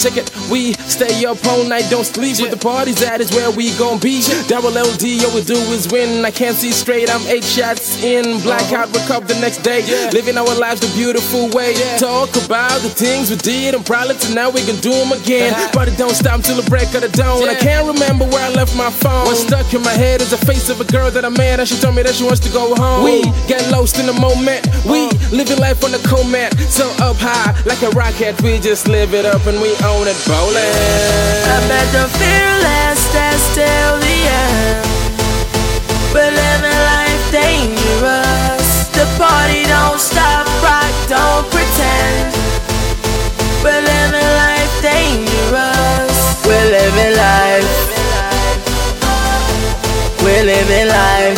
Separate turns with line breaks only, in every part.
check it. We stay up all night, don't sleep. Where the party's at is where we gon' be. Double LD, all we do is win. I can't see straight, I'm 8 shots in. Blackout, wake up the next day. Living our lives the beautiful way. Talk about the things we did and probably tonight we can do them again. But it don't stop till the break of the dawn. I can't remember where I left my phone. What's stuck in my head is the face of a girl that I met, and she told me that she wants to go home. We get lost in the moment. We living life on the comet. So up high like a rocket, we just live it up and we own it, bowling.
I bet the fear lasts, that's till the end. But living life dangerous. The party don't stop, rock, don't pretend. We're living life dangerous. We're living life. We're living life.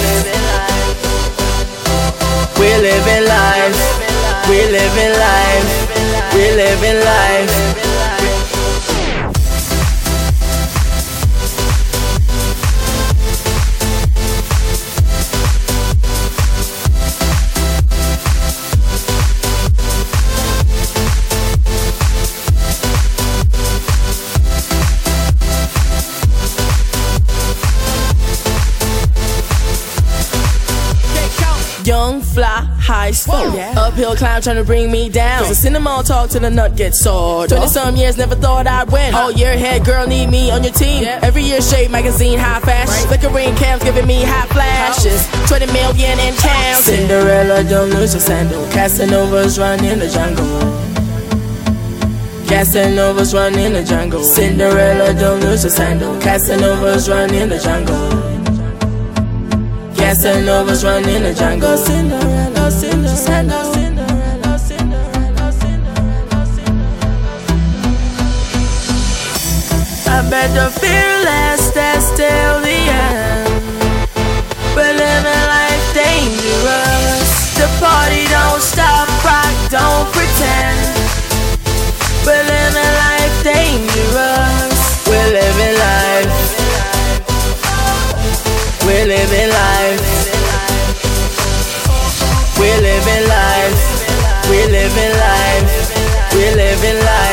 We're living life. We're living life. We're living life. Young, fly, high, slow. Uphill climb trying to bring me down. Cause the cinema talk till the nut gets sore. 20-some years, never thought I'd win. All year head girl, need me on your team. Every year, Shape magazine, high fashion. Flickering cams giving me high flashes. 20 million in counting. Cinderella, don't lose your sandal. Casanovas run in the jungle. Casanovas run in the jungle. Cinderella, don't lose your sandal. Casanovas run in the jungle. Casanovas run in the jungle. Cinderella, Cinderella, Cinderella, Cinderella, Cinderella, Cinderella. I bet the fear lasts, that's till the end. But living life dangerous. The party don't stop, rock, don't pretend. But living life dangerous. We're living life. We're living life. We're living life. We're living life. We're living life.